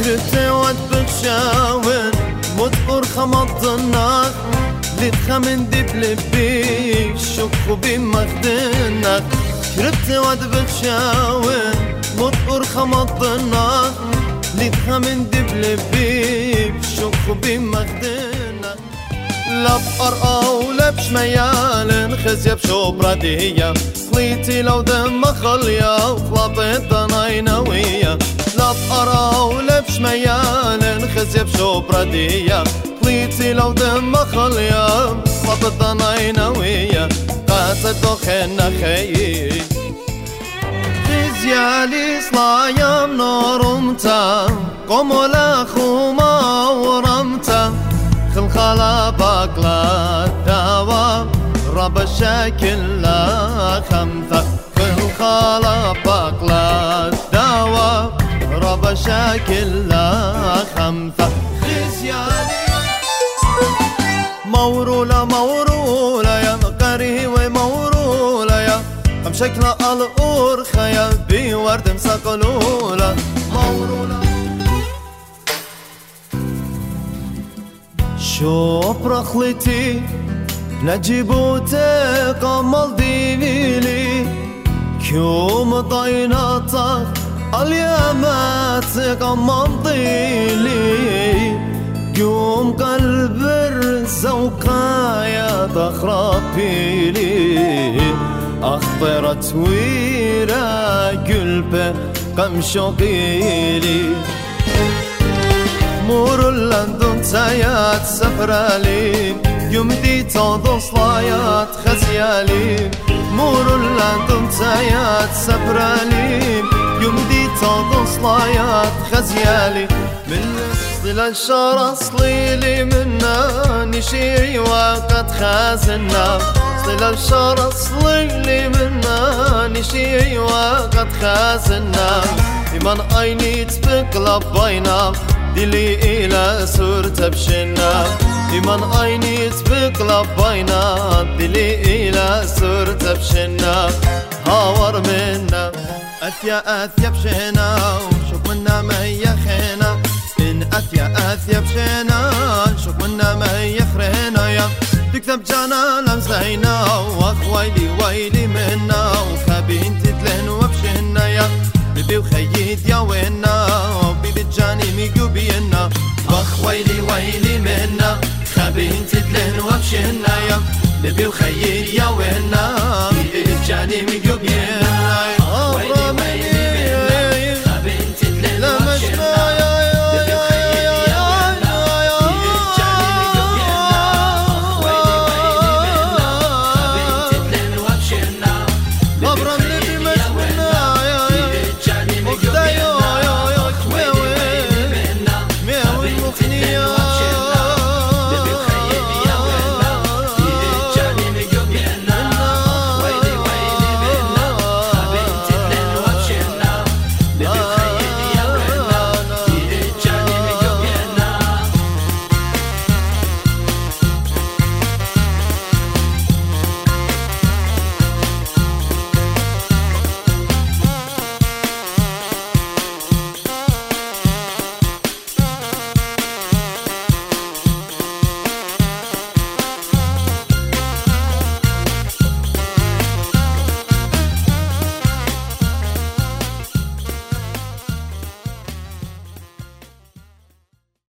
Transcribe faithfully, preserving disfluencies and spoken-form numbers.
كرتي واتبخشاون مدبر خمضناك لتخمن دي بلبي شوفو بمخدنك كرتي واتبخشاون مدبر خمضناك لتخمن دي بلبي شوفو بمخدنك لا بقرقة ولا بشميال خزية بشوبرا دية خليتي لو دم خلية وخلطت ضناينوية لا بقرقة ولا بشميال خزية بشوبرا دية خليتي لو دم خلية وخلطت ضناينوية قاتل دخنا خيي خزيالي صلايا منورمتا قومولا خوما ورمتا خلخلا باقلا داوا رب الشكل لا خمثة خلخلا باقلا داوا رب الشكل لا خمثة خزياني مورولا مورولا يا مقاري ومورولا يا خم شكل الأورخة يا بورد مساقلولا مورولا شوف رخلتي نجيبوتي قمال دينيلي كيوم ضيناتك اليامات قمال ضيلي يوم قلب الزوقايا تخربيلي أخطرت ويرا قلبي قم شوقيلي مور لندن تايات سفرالي يوم دي تنظن صلايات خزيالي مور لندن تايات سفرالي يوم دي تنظن صلايات خزيالي من صل الشر صليلي منا نشيعي وقد خازنا صل الشر صليلي منا نشيعي وقد خازنا إيمان عيني تبقى بينا دلي إلى سورة بشنا إيمان عيني تبقى بينا دلي إلى سورة بشنا هاور منا أثيا أثيا بشنا شوف منا ما هي خينا إن أثيا أثيا بشنا شوف منا ما هي خرينا يا تكتب جانا لمزينا وخويلي ويلي منا وخابين تتلهن وبشنا يا بيبي وخيد يا وينا بيبي جاني ميقو بينا واخ ويلي ويلي منا خابين تتلهن وبشنا يا بيبي وخيد يا وينا بيبي جاني ميقو بينا ويلي ويلي منا خابين تتلهن وبشنا بيبي وخيد يا وينا بيبي جاني ميقو بينا واخ ويلي ويلي منا خابين تتلهن وبشنا